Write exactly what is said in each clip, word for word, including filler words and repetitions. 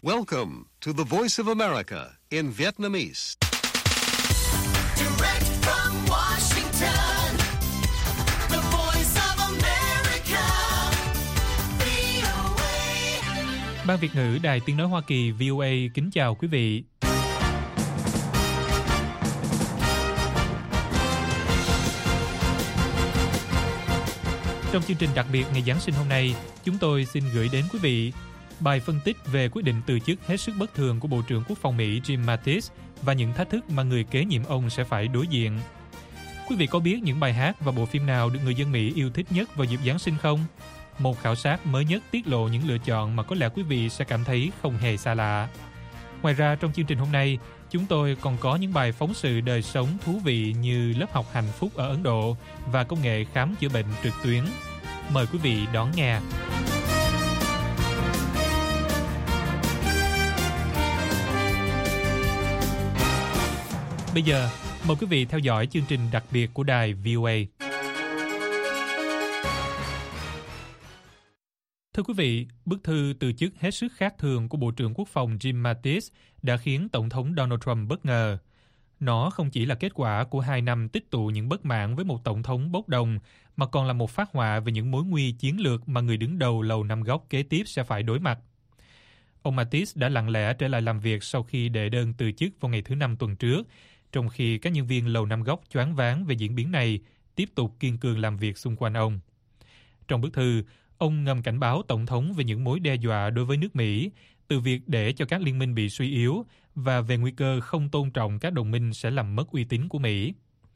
Welcome to the Voice of America in Vietnamese. Direct from Washington, the Voice of America, vê o a. Ban Việt ngữ Đài Tiếng nói Hoa Kỳ vê o a kính chào quý vị. Trong chương trình đặc biệt ngày Giáng sinh hôm nay, chúng tôi xin gửi đến quý vị bài phân tích về quyết định từ chức hết sức bất thường của Bộ trưởng Quốc phòng Mỹ Jim Mattis và những thách thức mà người kế nhiệm ông sẽ phải đối diện. Quý vị có biết những bài hát và bộ phim nào được người dân Mỹ yêu thích nhất vào dịp Giáng sinh không? Một khảo sát mới nhất tiết lộ những lựa chọn mà có lẽ quý vị sẽ cảm thấy không hề xa lạ. Ngoài ra, trong chương trình hôm nay, chúng tôi còn có những bài phóng sự đời sống thú vị như lớp học hạnh phúc ở Ấn Độ và công nghệ khám chữa bệnh trực tuyến. Mời quý vị đón nghe. Bây giờ, mời quý vị theo dõi chương trình đặc biệt của đài vê o a. Thưa quý vị, bức thư từ chức hết sức khác thường của Bộ trưởng Quốc phòng Jim Mattis đã khiến Tổng thống Donald Trump bất ngờ. Nó không chỉ là kết quả của hai năm tích tụ những bất mãn với một tổng thống bốc đồng, mà còn là một phác họa về những mối nguy chiến lược mà người đứng đầu Lầu Năm Góc kế tiếp sẽ phải đối mặt. Ông Mattis đã lặng lẽ trở lại làm việc sau khi đệ đơn từ chức vào ngày thứ Năm tuần trước, trong khi các nhân viên Lầu Năm Góc choáng váng về diễn biến này, tiếp tục kiên cường làm việc xung quanh ông. Trong bức thư, ông ngầm cảnh báo Tổng thống về những mối đe dọa đối với nước Mỹ, từ việc để cho các liên minh bị suy yếu và về nguy cơ không tôn trọng các đồng minh sẽ làm mất uy tín của Mỹ.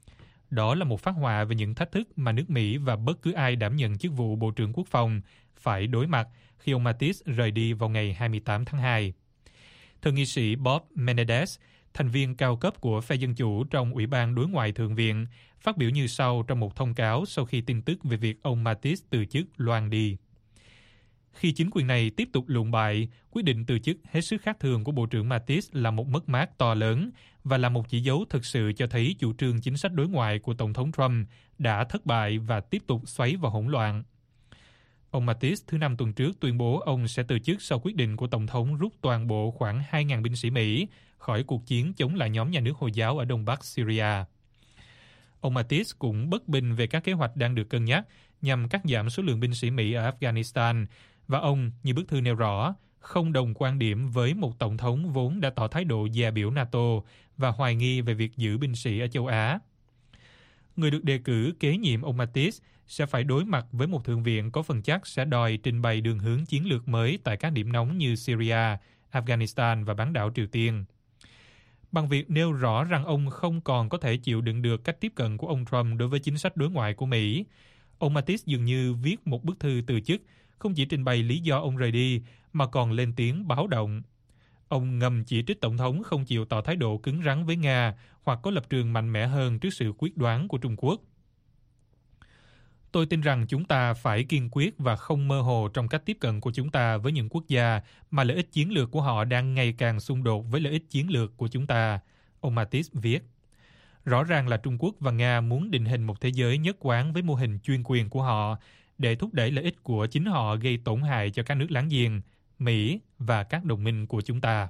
Đó là một phác họa về những thách thức mà nước Mỹ và bất cứ ai đảm nhận chức vụ Bộ trưởng Quốc phòng phải đối mặt khi ông Mattis rời đi vào ngày hai mươi tám tháng hai. Thượng nghị sĩ Bob Menendez, thành viên cao cấp của phe Dân Chủ trong Ủy ban Đối ngoại Thượng viện, phát biểu như sau trong một thông cáo sau khi tin tức về việc ông Mattis từ chức loan đi. Khi chính quyền này tiếp tục lụn bại, quyết định từ chức hết sức khác thường của Bộ trưởng Mattis là một mất mát to lớn và là một chỉ dấu thực sự cho thấy chủ trương chính sách đối ngoại của Tổng thống Trump đã thất bại và tiếp tục xoáy vào hỗn loạn. Ông Mattis thứ Năm tuần trước tuyên bố ông sẽ từ chức sau quyết định của Tổng thống rút toàn bộ khoảng hai nghìn binh sĩ Mỹ khỏi cuộc chiến chống lại nhóm nhà nước Hồi giáo ở Đông Bắc Syria. Ông Mattis cũng bất bình về các kế hoạch đang được cân nhắc nhằm cắt giảm số lượng binh sĩ Mỹ ở Afghanistan, và ông, như bức thư nêu rõ, không đồng quan điểm với một tổng thống vốn đã tỏ thái độ dè biểu NATO và hoài nghi về việc giữ binh sĩ ở châu Á. Người được đề cử kế nhiệm ông Mattis sẽ phải đối mặt với một thượng viện có phần chắc sẽ đòi trình bày đường hướng chiến lược mới tại các điểm nóng như Syria, Afghanistan và bán đảo Triều Tiên. Bằng việc nêu rõ rằng ông không còn có thể chịu đựng được cách tiếp cận của ông Trump đối với chính sách đối ngoại của Mỹ, ông Mattis dường như viết một bức thư từ chức, không chỉ trình bày lý do ông rời đi, mà còn lên tiếng báo động. Ông ngầm chỉ trích Tổng thống không chịu tỏ thái độ cứng rắn với Nga hoặc có lập trường mạnh mẽ hơn trước sự quyết đoán của Trung Quốc. Tôi tin rằng chúng ta phải kiên quyết và không mơ hồ trong cách tiếp cận của chúng ta với những quốc gia mà lợi ích chiến lược của họ đang ngày càng xung đột với lợi ích chiến lược của chúng ta, ông Mattis viết. Rõ ràng là Trung Quốc và Nga muốn định hình một thế giới nhất quán với mô hình chuyên quyền của họ để thúc đẩy lợi ích của chính họ gây tổn hại cho các nước láng giềng, Mỹ và các đồng minh của chúng ta.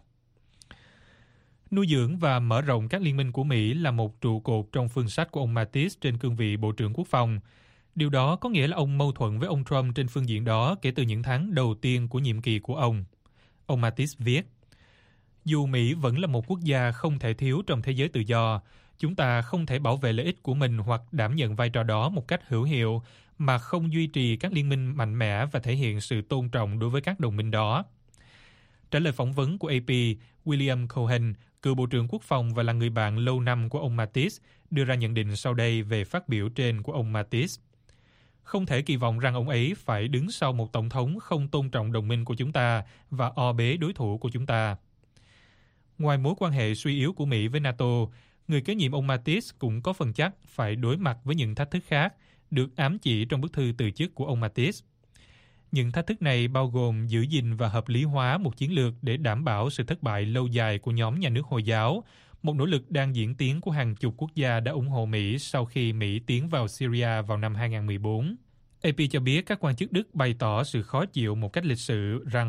Nuôi dưỡng và mở rộng các liên minh của Mỹ là một trụ cột trong phương sách của ông Mattis trên cương vị Bộ trưởng Quốc phòng. Điều đó có nghĩa là ông mâu thuẫn với ông Trump trên phương diện đó kể từ những tháng đầu tiên của nhiệm kỳ của ông. Ông Mattis viết, dù Mỹ vẫn là một quốc gia không thể thiếu trong thế giới tự do, chúng ta không thể bảo vệ lợi ích của mình hoặc đảm nhận vai trò đó một cách hữu hiệu mà không duy trì các liên minh mạnh mẽ và thể hiện sự tôn trọng đối với các đồng minh đó. Trả lời phỏng vấn của a pê, William Cohen, cựu Bộ trưởng Quốc phòng và là người bạn lâu năm của ông Mattis, đưa ra nhận định sau đây về phát biểu trên của ông Mattis. Không thể kỳ vọng rằng ông ấy phải đứng sau một tổng thống không tôn trọng đồng minh của chúng ta và o bế đối thủ của chúng ta. Ngoài mối quan hệ suy yếu của Mỹ với NATO, người kế nhiệm ông Mattis cũng có phần chắc phải đối mặt với những thách thức khác, được ám chỉ trong bức thư từ chức của ông Mattis. Những thách thức này bao gồm giữ gìn và hợp lý hóa một chiến lược để đảm bảo sự thất bại lâu dài của nhóm nhà nước Hồi giáo, một nỗ lực đang diễn tiến của hàng chục quốc gia đã ủng hộ Mỹ sau khi Mỹ tiến vào Syria vào năm hai nghìn không trăm mười bốn. a pê cho biết các quan chức Đức bày tỏ sự khó chịu một cách lịch sự rằng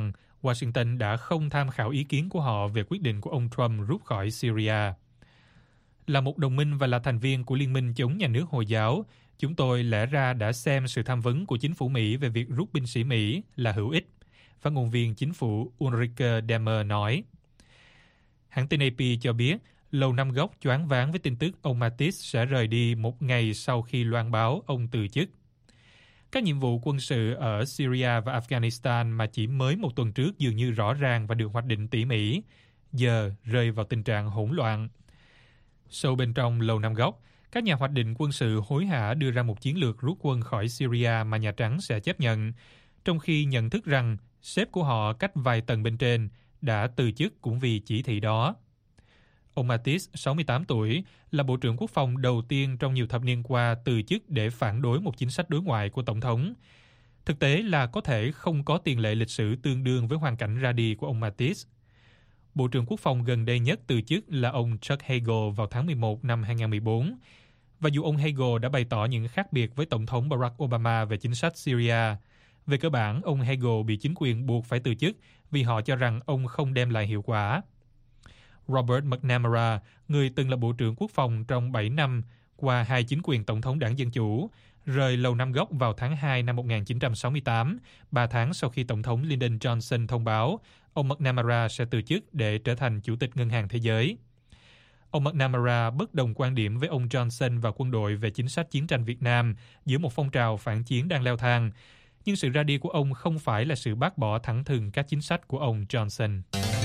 Washington đã không tham khảo ý kiến của họ về quyết định của ông Trump rút khỏi Syria. Là một đồng minh và là thành viên của Liên minh chống nhà nước Hồi giáo, chúng tôi lẽ ra đã xem sự tham vấn của chính phủ Mỹ về việc rút binh sĩ Mỹ là hữu ích, phát ngôn viên chính phủ Ulrike Demmer nói. Hãng tin A P cho biết, Lầu Năm Góc choáng váng với tin tức ông Mattis sẽ rời đi một ngày sau khi loan báo ông từ chức. Các nhiệm vụ quân sự ở Syria và Afghanistan mà chỉ mới một tuần trước dường như rõ ràng và được hoạch định tỉ mỉ, giờ rơi vào tình trạng hỗn loạn. Sâu bên trong Lầu Năm Góc, các nhà hoạch định quân sự hối hả đưa ra một chiến lược rút quân khỏi Syria mà Nhà Trắng sẽ chấp nhận, trong khi nhận thức rằng sếp của họ cách vài tầng bên trên đã từ chức cũng vì chỉ thị đó. Ông Mattis, sáu mươi tám tuổi, là Bộ trưởng Quốc phòng đầu tiên trong nhiều thập niên qua từ chức để phản đối một chính sách đối ngoại của Tổng thống. Thực tế là có thể không có tiền lệ lịch sử tương đương với hoàn cảnh ra đi của ông Mattis. Bộ trưởng Quốc phòng gần đây nhất từ chức là ông Chuck Hagel vào tháng mười một năm hai nghìn không trăm mười bốn. Và dù ông Hagel đã bày tỏ những khác biệt với Tổng thống Barack Obama về chính sách Syria, về cơ bản ông Hagel bị chính quyền buộc phải từ chức vì họ cho rằng ông không đem lại hiệu quả. Robert McNamara, người từng là Bộ trưởng Quốc phòng trong bảy năm qua hai chính quyền Tổng thống Đảng Dân Chủ, rời Lầu Năm Góc vào tháng hai năm một nghìn chín trăm sáu mươi tám, ba tháng sau khi Tổng thống Lyndon Johnson thông báo ông McNamara sẽ từ chức để trở thành Chủ tịch Ngân hàng Thế giới. Ông McNamara bất đồng quan điểm với ông Johnson và quân đội về chính sách chiến tranh Việt Nam giữa một phong trào phản chiến đang leo thang, nhưng sự ra đi của ông không phải là sự bác bỏ thẳng thừng các chính sách của ông Johnson.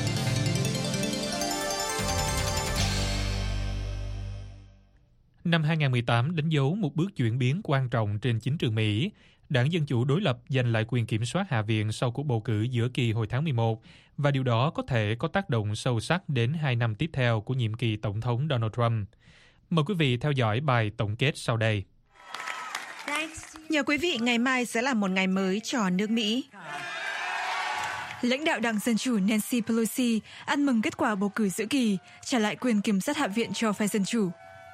Năm hai nghìn không trăm mười tám đánh dấu một bước chuyển biến quan trọng trên chính trường Mỹ. Đảng Dân Chủ đối lập giành lại quyền kiểm soát Hạ viện sau cuộc bầu cử giữa kỳ hồi tháng mười một, và điều đó có thể có tác động sâu sắc đến hai năm tiếp theo của nhiệm kỳ Tổng thống Donald Trump. Mời quý vị theo dõi bài tổng kết sau đây. Nhờ quý vị, ngày mai sẽ là một ngày mới cho nước Mỹ. Lãnh đạo Đảng Dân Chủ Nancy Pelosi ăn mừng kết quả bầu cử giữa kỳ, trả lại quyền kiểm soát Hạ viện cho phe Dân Chủ.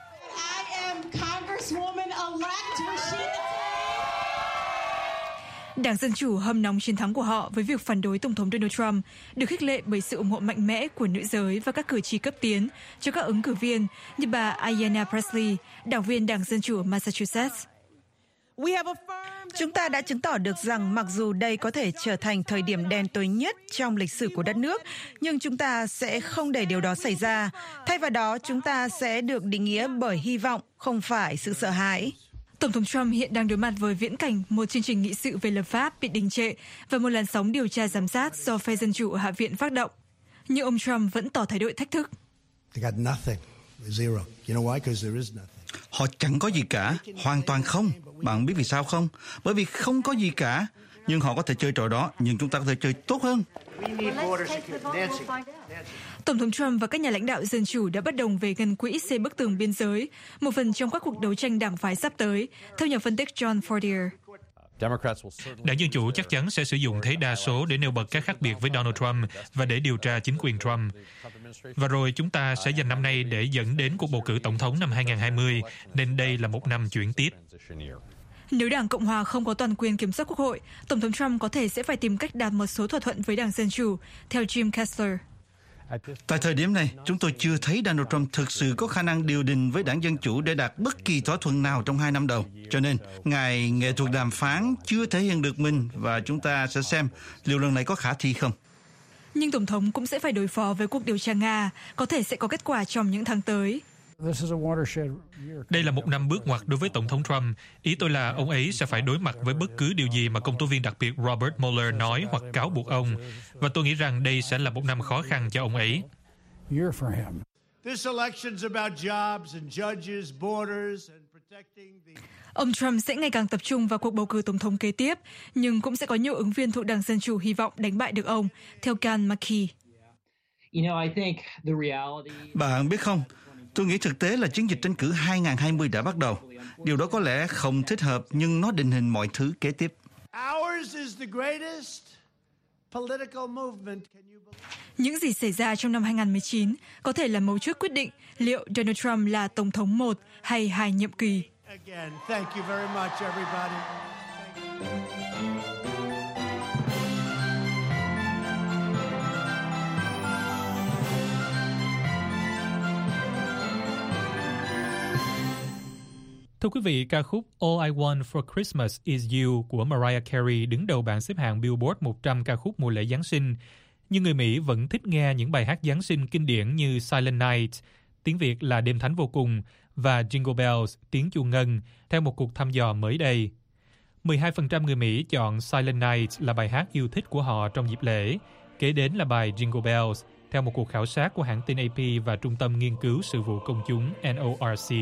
Đảng Dân Chủ hâm nóng chiến thắng của họ với việc phản đối Tổng thống Donald Trump, được khích lệ bởi sự ủng hộ mạnh mẽ của nữ giới và các cử tri cấp tiến cho các ứng cử viên như bà Ayanna Pressley, đảng viên Đảng Dân Chủ ở Massachusetts. Chúng ta đã chứng tỏ được rằng mặc dù đây có thể trở thành thời điểm đen tối nhất trong lịch sử của đất nước, nhưng chúng ta sẽ không để điều đó xảy ra. Thay vào đó, chúng ta sẽ được định nghĩa bởi hy vọng, không phải sự sợ hãi. Tổng thống Trump hiện đang đối mặt với viễn cảnh một chương trình nghị sự về lập pháp bị đình trệ và một làn sóng điều tra giám sát do phe Dân Chủ ở Hạ viện phát động. Nhưng ông Trump vẫn tỏ thái độ thách thức. Họ chẳng có gì cả, hoàn toàn không. Bạn biết vì sao không? Bởi vì không có gì cả. Nhưng họ có thể chơi trò đó, nhưng chúng ta có thể chơi tốt hơn. Tổng thống Trump và các nhà lãnh đạo Dân Chủ đã bất đồng về ngân quỹ xây bức tường biên giới, một phần trong các cuộc đấu tranh đảng phái sắp tới, theo nhà phân tích John Fortier. Đảng Dân Chủ chắc chắn sẽ sử dụng thế đa số để nêu bật các khác biệt với Donald Trump và để điều tra chính quyền Trump. Và rồi chúng ta sẽ dành năm nay để dẫn đến cuộc bầu cử tổng thống năm hai nghìn không trăm hai mươi, nên đây là một năm chuyển tiếp. Nếu Đảng Cộng Hòa không có toàn quyền kiểm soát Quốc hội, Tổng thống Trump có thể sẽ phải tìm cách đạt một số thỏa thuận với Đảng Dân Chủ, theo Jim Kessler. Tại thời điểm này, chúng tôi chưa thấy Donald Trump thực sự có khả năng điều đình với Đảng Dân Chủ để đạt bất kỳ thỏa thuận nào trong hai năm đầu. Cho nên, ngài nghệ thuật đàm phán chưa thể hiện được mình và chúng ta sẽ xem liệu lần này có khả thi không. Nhưng Tổng thống cũng sẽ phải đối phó với cuộc điều tra Nga, có thể sẽ có kết quả trong những tháng tới. Đây là một năm bước ngoặt đối với Tổng thống Trump. Ý tôi là ông ấy sẽ phải đối mặt với bất cứ điều gì mà công tố viên đặc biệt Robert Mueller nói hoặc cáo buộc ông. Và tôi nghĩ rằng đây sẽ là một năm khó khăn cho ông ấy. Ông Trump sẽ ngày càng tập trung vào cuộc bầu cử tổng thống kế tiếp, nhưng cũng sẽ có nhiều ứng viên thuộc Đảng Dân Chủ hy vọng đánh bại được ông, theo Ken McKee. Bạn biết không, tôi nghĩ thực tế là chiến dịch tranh cử hai nghìn không trăm hai mươi đã bắt đầu. Điều đó có lẽ không thích hợp, nhưng nó định hình mọi thứ kế tiếp. Những gì xảy ra trong năm hai nghìn không trăm mười chín có thể là mấu chốt quyết định liệu Donald Trump là tổng thống một hay hai nhiệm kỳ. Thưa quý vị, ca khúc All I Want for Christmas Is You của Mariah Carey đứng đầu bảng xếp hạng Billboard một trăm ca khúc mùa lễ Giáng sinh. Nhưng người Mỹ vẫn thích nghe những bài hát Giáng sinh kinh điển như Silent Night, tiếng Việt là Đêm Thánh Vô Cùng, và Jingle Bells, tiếng chuông ngân, theo một cuộc thăm dò mới đây. mười hai phần trăm người Mỹ chọn Silent Night là bài hát yêu thích của họ trong dịp lễ, kế đến là bài Jingle Bells, theo một cuộc khảo sát của hãng tin A P và Trung tâm Nghiên cứu Sự vụ Công chúng N O R C.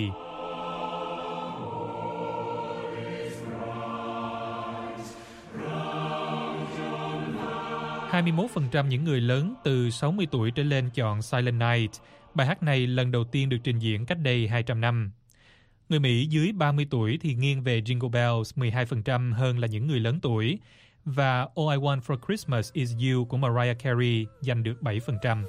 hai mươi mốt phần trăm những người lớn từ sáu mươi tuổi trở lên chọn Silent Night. Bài hát này lần đầu tiên được trình diễn cách đây hai trăm năm. Người Mỹ dưới ba mươi tuổi thì nghiêng về Jingle Bells mười hai phần trăm hơn là những người lớn tuổi. Và All I Want for Christmas Is You của Mariah Carey giành được bảy phần trăm.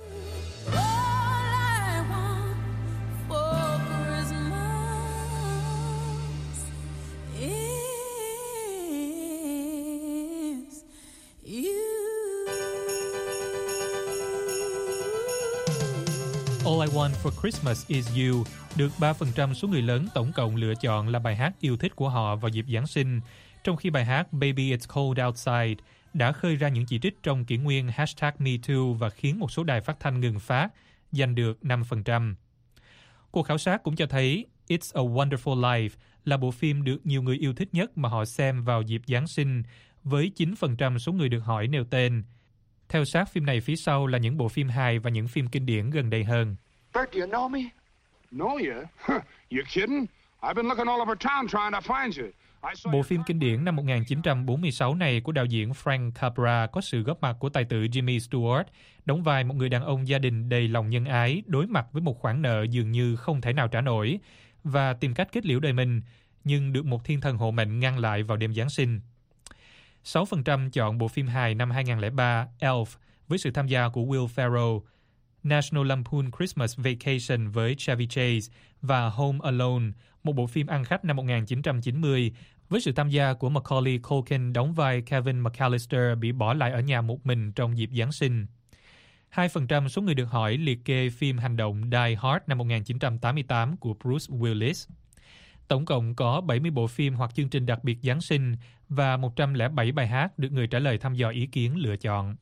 All I Want for Christmas Is You được ba phần trăm số người lớn tổng cộng lựa chọn là bài hát yêu thích của họ vào dịp Giáng sinh, trong khi bài hát Baby It's Cold Outside đã khơi ra những chỉ trích trong kỷ nguyên hashtag Me Too và khiến một số đài phát thanh ngừng phát, giành được năm phần trăm. Cuộc khảo sát cũng cho thấy It's a Wonderful Life là bộ phim được nhiều người yêu thích nhất mà họ xem vào dịp Giáng sinh, với chín phần trăm số người được hỏi nêu tên. Theo sát phim này phía sau là những bộ phim hài và những phim kinh điển gần đây hơn. Bert, do you know me? Know you? You kidding? I've been looking all over town trying to find you. Bộ phim kinh điển năm một nghìn chín trăm bốn mươi sáu này của đạo diễn Frank Capra có sự góp mặt của tài tử Jimmy Stewart, đóng vai một người đàn ông gia đình đầy lòng nhân ái, đối mặt với một khoản nợ dường như không thể nào trả nổi và tìm cách kết liễu đời mình, nhưng được một thiên thần hộ mệnh ngăn lại vào đêm Giáng sinh. sáu phần trăm chọn bộ phim hài năm hai nghìn lẻ ba Elf với sự tham gia của Will Ferrell, National Lampoon Christmas Vacation với Chevy Chase và Home Alone, một bộ phim ăn khách năm một nghìn chín trăm chín mươi với sự tham gia của Macaulay Culkin đóng vai Kevin McAllister bị bỏ lại ở nhà một mình trong dịp Giáng sinh. hai phần trăm số người được hỏi liệt kê phim hành động Die Hard năm một nghìn chín trăm tám mươi tám của Bruce Willis. Tổng cộng có bảy mươi bộ phim hoặc chương trình đặc biệt Giáng sinh và một trăm lẻ bảy bài hát được người trả lời thăm dò ý kiến lựa chọn.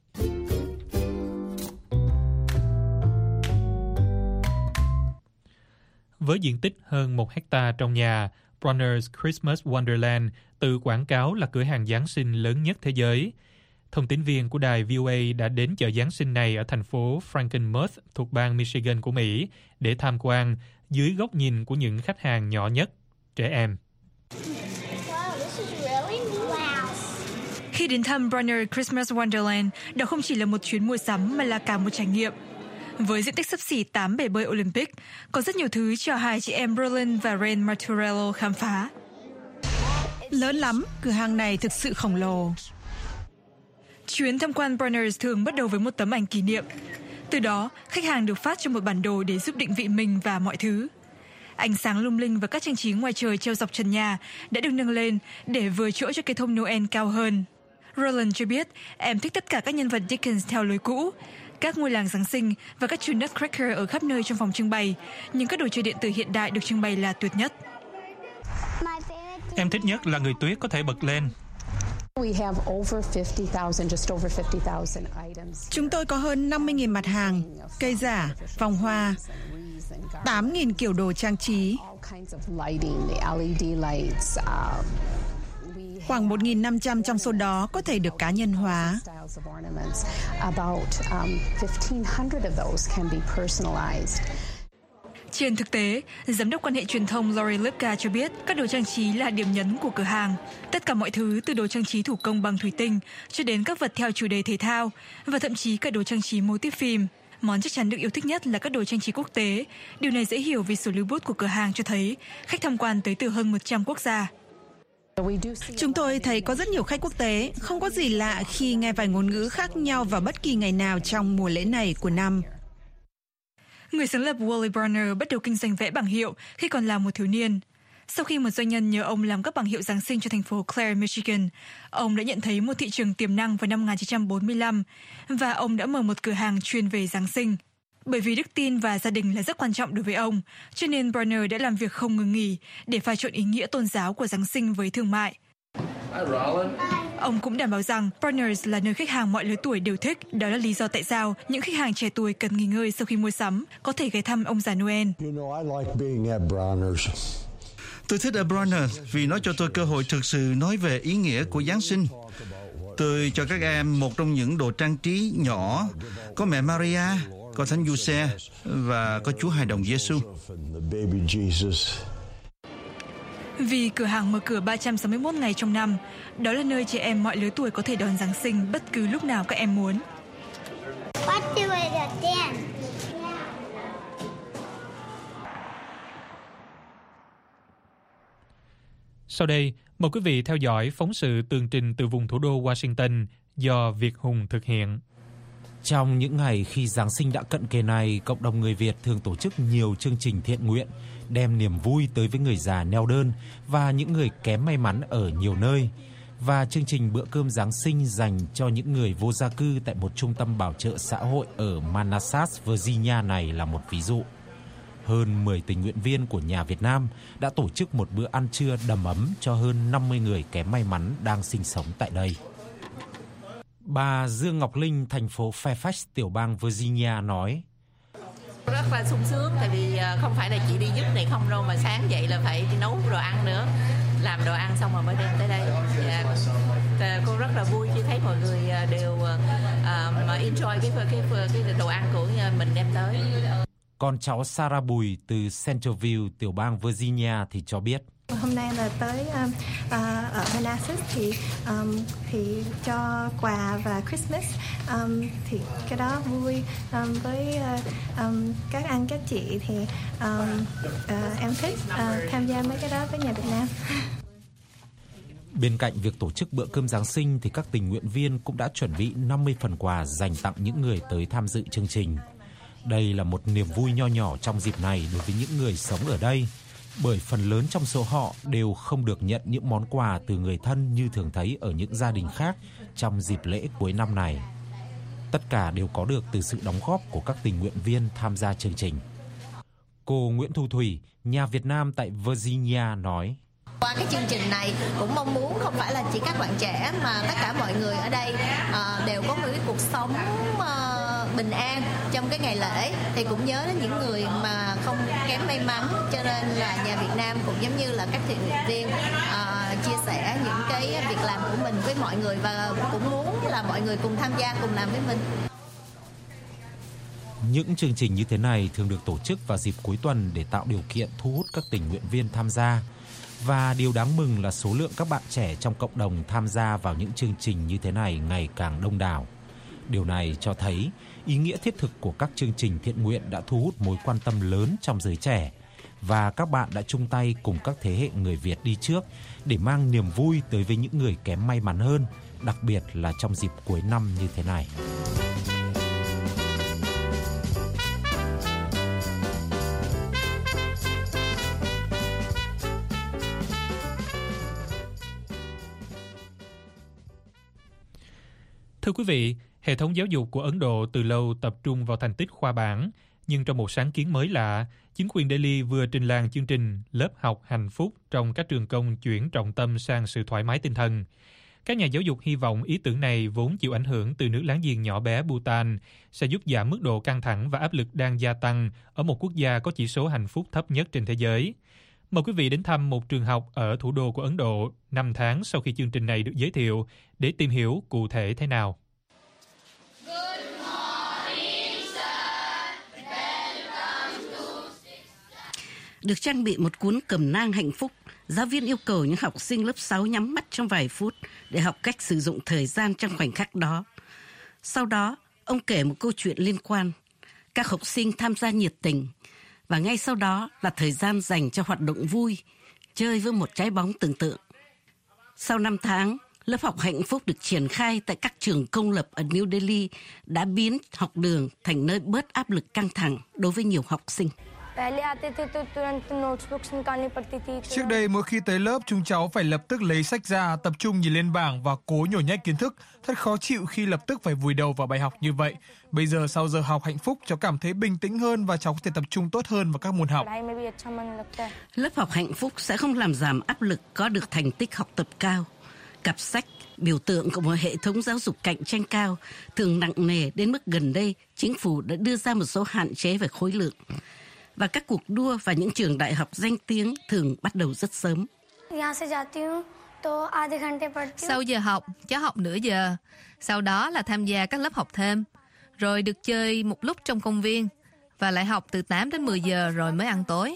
Với diện tích hơn một hectare trong nhà, Bronner's Christmas Wonderland tự quảng cáo là cửa hàng Giáng sinh lớn nhất thế giới. Thông tin viên của đài V O A đã đến chợ Giáng sinh này ở thành phố Frankenmuth thuộc bang Michigan của Mỹ để tham quan dưới góc nhìn của những khách hàng nhỏ nhất, trẻ em. Khi đến thăm Bronner Christmas Wonderland, đó không chỉ là một chuyến mua sắm mà là cả một trải nghiệm. Với diện tích xấp xỉ tám bể bơi Olympic, có rất nhiều thứ cho hai chị em Berlin và Rain Marturello khám phá. Lớn lắm, cửa hàng này thực sự khổng lồ. Chuyến tham quan Bronner's thường bắt đầu với một tấm ảnh kỷ niệm. Từ đó, khách hàng được phát cho một bản đồ để giúp định vị mình và mọi thứ. Ánh sáng lung linh và các trang trí ngoài trời treo dọc trần nhà đã được nâng lên để vừa chỗ cho cây thông Noel cao hơn. Roland cho biết em thích tất cả các nhân vật Dickens theo lối cũ, các ngôi làng Giáng sinh và các chú Nutcracker ở khắp nơi trong phòng trưng bày, nhưng các đồ chơi điện tử hiện đại được trưng bày là tuyệt nhất. Em thích nhất là người tuyết có thể bật lên. Chúng tôi có hơn năm mươi nghìn mặt hàng, cây giả, vòng hoa, tám nghìn kiểu đồ trang trí. Khoảng một nghìn năm trăm trong số đó có thể được cá nhân hóa. Trên thực tế, giám đốc quan hệ truyền thông Lori Lipka cho biết các đồ trang trí là điểm nhấn của cửa hàng. Tất cả mọi thứ từ đồ trang trí thủ công bằng thủy tinh cho đến các vật theo chủ đề thể thao và thậm chí cả đồ trang trí mô típ phim. Món chắc chắn được yêu thích nhất là các đồ trang trí quốc tế. Điều này dễ hiểu vì số lưu bút của cửa hàng cho thấy khách tham quan tới từ hơn một trăm quốc gia. Chúng tôi thấy có rất nhiều khách quốc tế, không có gì lạ khi nghe vài ngôn ngữ khác nhau vào bất kỳ ngày nào trong mùa lễ này của năm. Người sáng lập Wally Bronner bắt đầu kinh doanh vẽ bảng hiệu khi còn là một thiếu niên. Sau khi một doanh nhân nhờ ông làm các bảng hiệu Giáng sinh cho thành phố Clare, Michigan, ông đã nhận thấy một thị trường tiềm năng vào năm một nghìn chín trăm bốn mươi lăm và ông đã mở một cửa hàng chuyên về Giáng sinh. Bởi vì đức tin và gia đình là rất quan trọng đối với ông, cho nên Bronner đã làm việc không ngừng nghỉ để pha trộn ý nghĩa tôn giáo của Giáng sinh với thương mại. Ông cũng đảm bảo rằng Bronner's là nơi khách hàng mọi lứa tuổi đều thích. Đó là lý do tại sao những khách hàng trẻ tuổi cần nghỉ ngơi sau khi mua sắm có thể ghé thăm ông già Noel. Tôi thích ở Bronner vì nó cho tôi cơ hội thực sự nói về ý nghĩa của Giáng sinh. Tôi cho các em một trong những đồ trang trí nhỏ, có mẹ Maria, có Thánh Giuse và có Chúa Hài Đồng Giêsu. Vì cửa hàng mở cửa ba trăm sáu mươi mốt ngày trong năm, đó là nơi trẻ em mọi lứa tuổi có thể đón Giáng sinh bất cứ lúc nào các em muốn. Sau đây, mời quý vị theo dõi phóng sự tường trình từ vùng thủ đô Washington do Việt Hùng thực hiện. Trong những ngày khi Giáng sinh đã cận kề này, cộng đồng người Việt thường tổ chức nhiều chương trình thiện nguyện, đem niềm vui tới với người già neo đơn và những người kém may mắn ở nhiều nơi. Và chương trình bữa cơm Giáng sinh dành cho những người vô gia cư tại một trung tâm bảo trợ xã hội ở Manassas, Virginia này là một ví dụ. Hơn mười tình nguyện viên của Nhà Việt Nam đã tổ chức một bữa ăn trưa đầm ấm cho hơn năm mươi người kém may mắn đang sinh sống tại đây. Bà Dương Ngọc Linh, thành phố Fairfax, tiểu bang Virginia nói: Rất là sung sướng, tại vì không phải là chỉ đi giúp này không đâu, mà sáng dậy là phải đi nấu đồ ăn nữa, làm đồ ăn xong rồi mới đem tới đây. Dạ, cô rất là vui khi thấy mọi người đều uh, mà enjoy cái, cái cái đồ ăn của mình đem tới. Con cháu Sarah Bùi từ Centerville, tiểu bang Virginia thì cho biết: Hôm nay là tới um, uh, ở Manassas thì um, thì cho quà và Christmas, um, thì cái đó vui. Um, với uh, um, các anh các chị thì um, uh, em thích uh, tham gia mấy cái đó với Nhà Việt Nam. Bên cạnh việc tổ chức bữa cơm Giáng sinh thì các tình nguyện viên cũng đã chuẩn bị năm mươi phần quà dành tặng những người tới tham dự chương trình. Đây là một niềm vui nho nhỏ trong dịp này đối với những người sống ở đây, bởi phần lớn trong số họ đều không được nhận những món quà từ người thân như thường thấy ở những gia đình khác trong dịp lễ cuối năm này. Tất cả đều có được từ sự đóng góp của các tình nguyện viên tham gia chương trình. Cô Nguyễn Thu Thủy, Nhà Việt Nam tại Virginia nói: Qua cái chương trình này cũng mong muốn không phải là chỉ các bạn trẻ mà tất cả mọi người ở đây uh, đều có một cái cuộc sống uh, bình an trong cái ngày lễ, thì cũng nhớ đến những người mà không kém may mắn, cho nên là Nhà Việt Nam cũng giống như là các thiện nguyện viên uh, chia sẻ những cái việc làm của mình với mọi người, và cũng muốn là mọi người cùng tham gia, cùng làm với mình. Những chương trình như thế này thường được tổ chức vào dịp cuối tuần để tạo điều kiện thu hút các tình nguyện viên tham gia. Và điều đáng mừng là số lượng các bạn trẻ trong cộng đồng tham gia vào những chương trình như thế này ngày càng đông đảo. Điều này cho thấy ý nghĩa thiết thực của các chương trình thiện nguyện đã thu hút mối quan tâm lớn trong giới trẻ, và các bạn đã chung tay cùng các thế hệ người Việt đi trước để mang niềm vui tới với những người kém may mắn hơn, đặc biệt là trong dịp cuối năm như thế này. Thưa quý vị, hệ thống giáo dục của Ấn Độ từ lâu tập trung vào thành tích khoa bảng, nhưng trong một sáng kiến mới lạ, chính quyền Delhi vừa trình làng chương trình lớp học hạnh phúc trong các trường công chuyển trọng tâm sang sự thoải mái tinh thần. Các nhà giáo dục hy vọng ý tưởng này vốn chịu ảnh hưởng từ nước láng giềng nhỏ bé Bhutan sẽ giúp giảm mức độ căng thẳng và áp lực đang gia tăng ở một quốc gia có chỉ số hạnh phúc thấp nhất trên thế giới. Mời quý vị đến thăm một trường học ở thủ đô của Ấn Độ năm tháng sau khi chương trình này được giới thiệu để tìm hiểu cụ thể thế nào. Được trang bị một cuốn cẩm nang hạnh phúc, giáo viên yêu cầu những học sinh lớp sáu nhắm mắt trong vài phút để học cách sử dụng thời gian trong khoảnh khắc đó. Sau đó, ông kể một câu chuyện liên quan. Các học sinh tham gia nhiệt tình, và ngay sau đó là thời gian dành cho hoạt động vui, chơi với một trái bóng tưởng tượng. Sau năm tháng, lớp học hạnh phúc được triển khai tại các trường công lập ở New Delhi đã biến học đường thành nơi bớt áp lực căng thẳng đối với nhiều học sinh. Trước đây mỗi khi tới lớp chúng cháu phải lập tức lấy sách ra, tập trung nhìn lên bảng và cố nhồi nhét kiến thức. Thật khó chịu khi lập tức phải vùi đầu vào bài học như vậy. Bây giờ sau giờ học hạnh phúc, cháu cảm thấy bình tĩnh hơn và cháu có thể tập trung tốt hơn vào các môn học. Lớp học hạnh phúc sẽ không làm giảm áp lực có được thành tích học tập cao. Cặp sách, biểu tượng của một hệ thống giáo dục cạnh tranh cao, thường nặng nề đến mức gần đây chính phủ đã đưa ra một số hạn chế về khối lượng. Và các cuộc đua vào những trường đại học danh tiếng thường bắt đầu rất sớm. Sau giờ học, cháu học nửa giờ. Sau đó là tham gia các lớp học thêm. Rồi được chơi một lúc trong công viên. Và lại học từ tám đến mười giờ rồi mới ăn tối.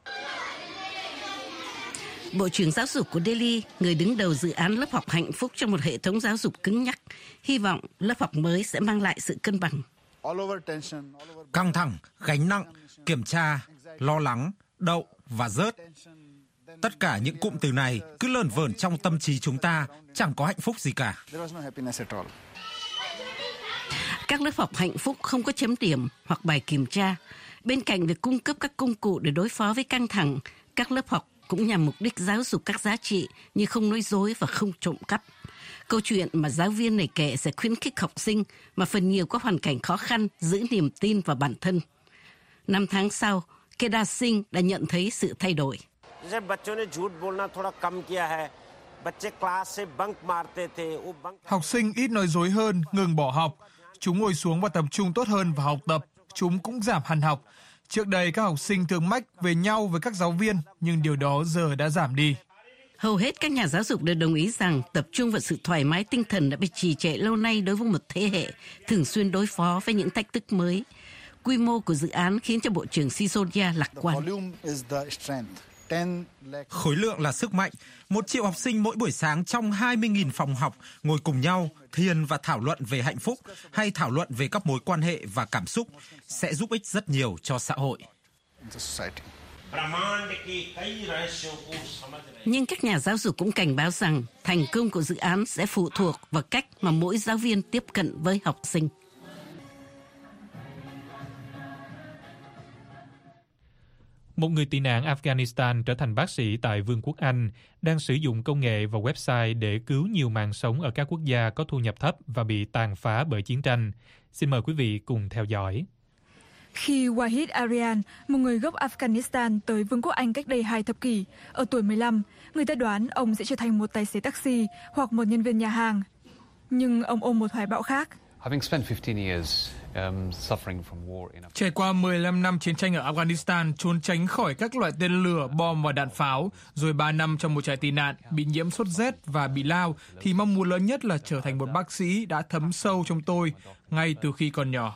Bộ trưởng Giáo dục của Delhi, người đứng đầu dự án lớp học hạnh phúc trong một hệ thống giáo dục cứng nhắc, hy vọng lớp học mới sẽ mang lại sự cân bằng. Căng thẳng, gánh nặng, kiểm tra, lo lắng, đậu và rớt. Tất cả những cụm từ này cứ lởn vởn trong tâm trí chúng ta, chẳng có hạnh phúc gì cả. Các lớp học hạnh phúc không có chấm điểm hoặc bài kiểm tra. Bên cạnh việc cung cấp các công cụ để đối phó với căng thẳng, các lớp học cũng nhằm mục đích giáo dục các giá trị như không nói dối và không trộm cắp. Câu chuyện mà giáo viên này kể sẽ khuyến khích học sinh mà phần nhiều có hoàn cảnh khó khăn giữ niềm tin vào bản thân. Năm tháng sau, Kedar Singh đã nhận thấy sự thay đổi. Học sinh ít nói dối hơn, ngừng bỏ học. Chúng ngồi xuống và tập trung tốt hơn vào học tập. Chúng cũng giảm hằn học. Trước đây các học sinh thường mách về nhau với các giáo viên, nhưng điều đó giờ đã giảm đi. Hầu hết các nhà giáo dục đều đồng ý rằng tập trung vào sự thoải mái tinh thần đã bị trì trệ lâu nay đối với một thế hệ thường xuyên đối phó với những thách thức mới. Quy mô của dự án khiến cho Bộ trưởng Sisodia lạc quan. Khối lượng là sức mạnh. Một triệu học sinh mỗi buổi sáng trong hai mươi nghìn phòng học ngồi cùng nhau, thiền và thảo luận về hạnh phúc hay thảo luận về các mối quan hệ và cảm xúc sẽ giúp ích rất nhiều cho xã hội. Nhưng các nhà giáo dục cũng cảnh báo rằng thành công của dự án sẽ phụ thuộc vào cách mà mỗi giáo viên tiếp cận với học sinh. Một người tị nạn Afghanistan trở thành bác sĩ tại Vương quốc Anh, đang sử dụng công nghệ và website để cứu nhiều mạng sống ở các quốc gia có thu nhập thấp và bị tàn phá bởi chiến tranh. Xin mời quý vị cùng theo dõi. Khi Wahid Aryan, một người gốc Afghanistan tới Vương quốc Anh cách đây hai thập kỷ, ở tuổi mười lăm, người ta đoán ông sẽ trở thành một tài xế taxi hoặc một nhân viên nhà hàng. Nhưng ông ôm một hoài bão khác. Trải qua mười lăm năm chiến tranh ở Afghanistan, trốn tránh khỏi các loại tên lửa, bom và đạn pháo, rồi ba năm trong một trại tị nạn, bị nhiễm sốt rét và bị lao, thì mong muốn lớn nhất là trở thành một bác sĩ đã thấm sâu trong tôi ngay từ khi còn nhỏ.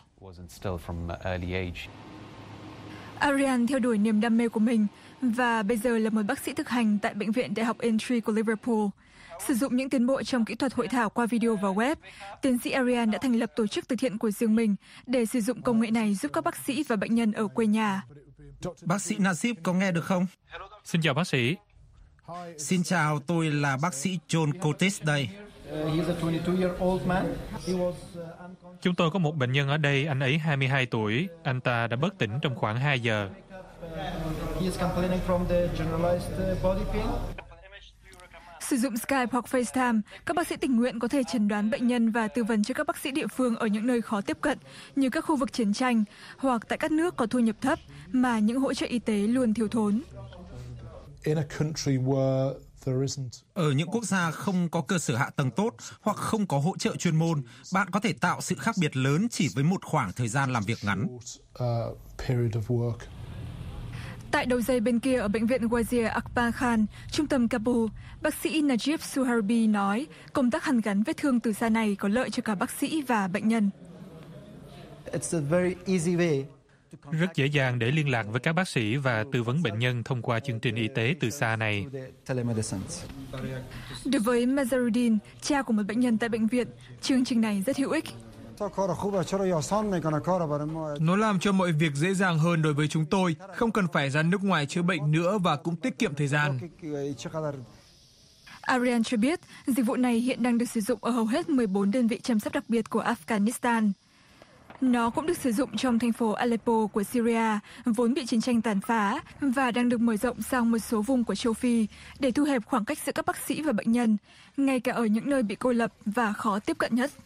Aryan theo đuổi niềm đam mê của mình và bây giờ là một bác sĩ thực hành tại Bệnh viện Đại học Aintree của Liverpool. Sử dụng những tiến bộ trong kỹ thuật hội thảo qua video và web, tiến sĩ Aryan đã thành lập tổ chức từ thiện của riêng mình để sử dụng công nghệ này giúp các bác sĩ và bệnh nhân ở quê nhà. Bác sĩ Najib có nghe được không? Xin chào bác sĩ. Xin chào, tôi là bác sĩ John Curtis đây. Chúng tôi có một bệnh nhân ở đây, anh ấy hai mươi hai tuổi, anh ta đã bất tỉnh trong khoảng hai giờ. Sử dụng Skype hoặc FaceTime, các bác sĩ tình nguyện có thể chẩn đoán bệnh nhân và tư vấn cho các bác sĩ địa phương ở những nơi khó tiếp cận, như các khu vực chiến tranh hoặc tại các nước có thu nhập thấp mà những hỗ trợ y tế luôn thiếu thốn. Ở những quốc gia không có cơ sở hạ tầng tốt hoặc không có hỗ trợ chuyên môn, bạn có thể tạo sự khác biệt lớn chỉ với một khoảng thời gian làm việc ngắn. Tại đầu dây bên kia ở bệnh viện Wazir Akbar Khan, trung tâm Kabul, bác sĩ Najib Suharbi nói công tác hàn gắn vết thương từ xa này có lợi cho cả bác sĩ và bệnh nhân. Rất dễ dàng để liên lạc với các bác sĩ và tư vấn bệnh nhân thông qua chương trình y tế từ xa này. Đối với Mazaruddin, cha của một bệnh nhân tại bệnh viện, chương trình này rất hữu ích. Nó làm cho mọi việc dễ dàng hơn đối với chúng tôi, không cần phải ra nước ngoài chữa bệnh nữa và cũng tiết kiệm thời gian. Aryan cho biết, dịch vụ này hiện đang được sử dụng ở hầu hết mười bốn đơn vị chăm sóc đặc biệt của Afghanistan. Nó cũng được sử dụng trong thành phố Aleppo của Syria, vốn bị chiến tranh tàn phá, và đang được mở rộng sang một số vùng của châu Phi để thu hẹp khoảng cách giữa các bác sĩ và bệnh nhân, ngay cả ở những nơi bị cô lập và khó tiếp cận nhất.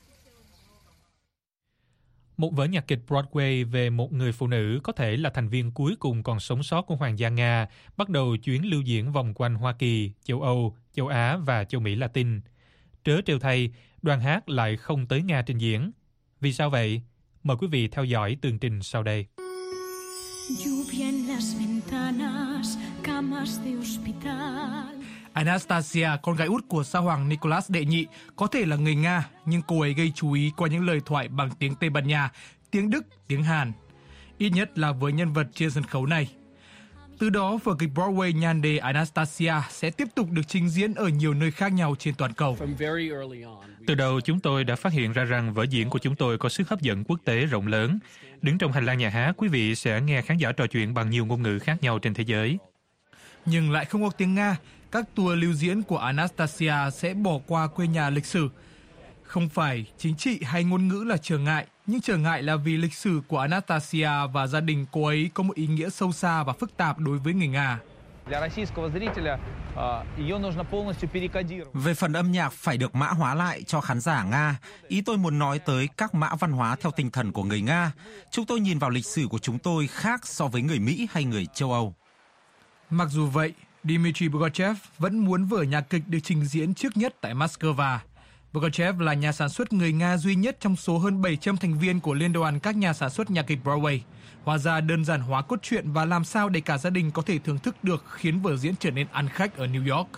Một vở nhạc kịch Broadway về một người phụ nữ có thể là thành viên cuối cùng còn sống sót của Hoàng gia Nga bắt đầu chuyến lưu diễn vòng quanh Hoa Kỳ, châu Âu, châu Á và châu Mỹ Latin. Trớ trêu thay, đoàn hát lại không tới Nga trình diễn. Vì sao vậy? Mời quý vị theo dõi tường trình sau đây. Anastasia, con gái út của Sa Hoàng Nicholas đệ nhị, có thể là người Nga, nhưng cô ấy gây chú ý qua những lời thoại bằng tiếng Tây Ban Nha, tiếng Đức, tiếng Hàn. Ít nhất là với nhân vật trên sân khấu này. Từ đó, vở kịch Broadway nhan đề Anastasia sẽ tiếp tục được trình diễn ở nhiều nơi khác nhau trên toàn cầu. Từ đầu, chúng tôi đã phát hiện ra rằng vở diễn của chúng tôi có sức hấp dẫn quốc tế rộng lớn. Đứng trong hành lang nhà hát, quý vị sẽ nghe khán giả trò chuyện bằng nhiều ngôn ngữ khác nhau trên thế giới. Nhưng lại không có tiếng Nga, các tour lưu diễn của Anastasia sẽ bỏ qua quê nhà lịch sử. Không phải chính trị hay ngôn ngữ là trở ngại, nhưng trở ngại là vì lịch sử của Anastasia và gia đình cô ấy có một ý nghĩa sâu xa và phức tạp đối với người Nga. Về phần âm nhạc phải được mã hóa lại cho khán giả Nga. Ý tôi muốn nói tới các mã văn hóa theo tinh thần của người Nga. Chúng tôi nhìn vào lịch sử của chúng tôi khác so với người Mỹ hay người châu Âu. Mặc dù vậy, Dmitry Bogachev vẫn muốn vở nhạc kịch được trình diễn trước nhất tại Moscow. Bogachev là nhà sản xuất người Nga duy nhất trong số hơn bảy trăm thành viên của Liên đoàn các nhà sản xuất nhạc kịch Broadway. Hóa ra đơn giản hóa cốt truyện và làm sao để cả gia đình có thể thưởng thức được khiến vở diễn trở nên ăn khách ở New York.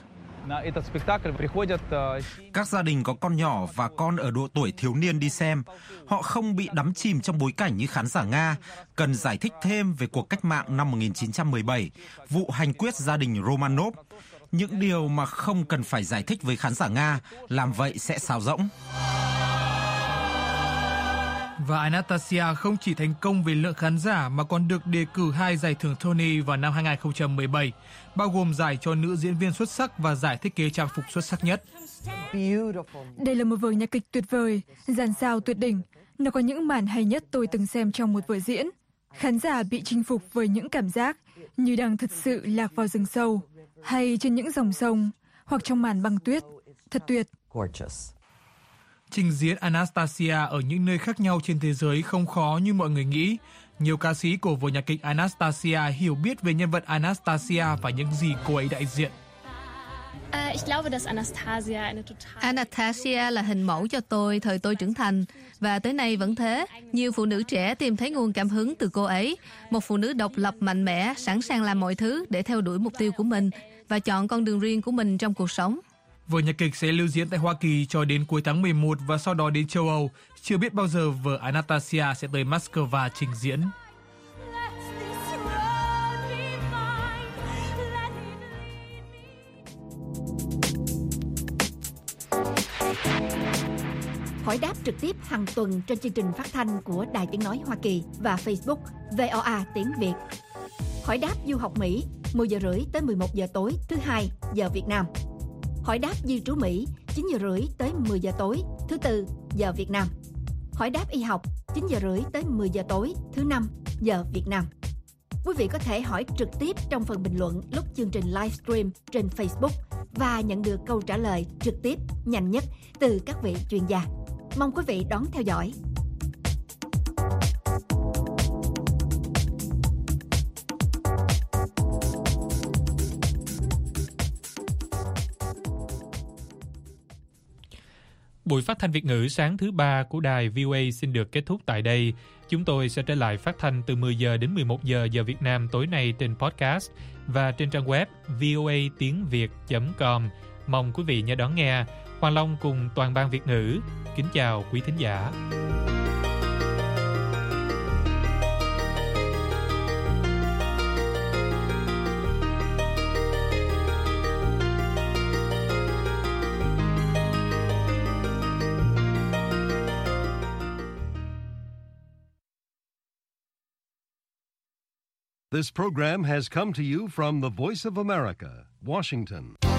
Các gia đình có con nhỏ và con ở độ tuổi thiếu niên đi xem. Họ không bị đắm chìm trong bối cảnh như khán giả Nga, cần giải thích thêm về cuộc cách mạng năm một nghìn chín trăm mười bảy, vụ hành quyết gia đình Romanov. Những điều mà không cần phải giải thích với khán giả Nga, làm vậy sẽ sáo rỗng. Và Anastasia không chỉ thành công về lượng khán giả mà còn được đề cử hai giải thưởng Tony vào năm hai không một bảy, bao gồm giải cho nữ diễn viên xuất sắc và giải thiết kế trang phục xuất sắc nhất. Đây là một vở nhạc kịch tuyệt vời, dàn sao tuyệt đỉnh. Nó có những màn hay nhất tôi từng xem trong một vở diễn. Khán giả bị chinh phục với những cảm giác như đang thật sự lạc vào rừng sâu, hay trên những dòng sông, hoặc trong màn băng tuyết. Thật tuyệt. Trình diễn Anastasia ở những nơi khác nhau trên thế giới không khó như mọi người nghĩ. Nhiều ca sĩ của vở nhạc kịch Anastasia hiểu biết về nhân vật Anastasia và những gì cô ấy đại diện. Anastasia là hình mẫu cho tôi thời tôi trưởng thành, và tới nay vẫn thế. Nhiều phụ nữ trẻ tìm thấy nguồn cảm hứng từ cô ấy. Một phụ nữ độc lập, mạnh mẽ, sẵn sàng làm mọi thứ để theo đuổi mục tiêu của mình và chọn con đường riêng của mình trong cuộc sống. Vở nhạc kịch sẽ lưu diễn tại Hoa Kỳ cho đến cuối tháng mười một và sau đó đến châu Âu. Chưa biết bao giờ vở Anastasia sẽ tới Moscow trình diễn. Hỏi đáp trực tiếp hàng tuần trên chương trình phát thanh của Đài Tiếng Nói Hoa Kỳ và Facebook vê o a Tiếng Việt. Hỏi đáp du học Mỹ mười giờ rưỡi tới mười một giờ tối thứ hai giờ Việt Nam. Hỏi đáp di trú Mỹ chín giờ rưỡi tới mười giờ tối thứ tư giờ Việt Nam. Hỏi đáp y học chín giờ rưỡi tới mười giờ tối thứ năm giờ Việt Nam. Quý vị có thể hỏi trực tiếp trong phần bình luận lúc chương trình livestream trên Facebook và nhận được câu trả lời trực tiếp nhanh nhất từ các vị chuyên gia. Mong quý vị đón theo dõi. Buổi phát thanh Việt ngữ sáng thứ ba của đài vê o a xin được kết thúc tại đây. Chúng tôi sẽ trở lại phát thanh từ mười giờ đến mười một giờ giờ Việt Nam tối nay trên podcast và trên trang web voa tiếng việt chấm com. Mong quý vị nhớ đón nghe. Hoàng Long cùng toàn ban Việt ngữ kính chào quý thính giả. This program has come to you from the Voice of America, Washington.